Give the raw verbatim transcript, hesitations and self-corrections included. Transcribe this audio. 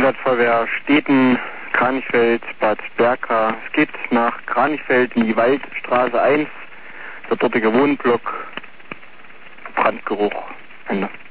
Einsatzfeuerwehr Steten, Kranichfeld, Bad Berka. Es geht nach Kranichfeld in die Waldstraße eins, der dortige Wohnblock, Brandgeruch, Ende.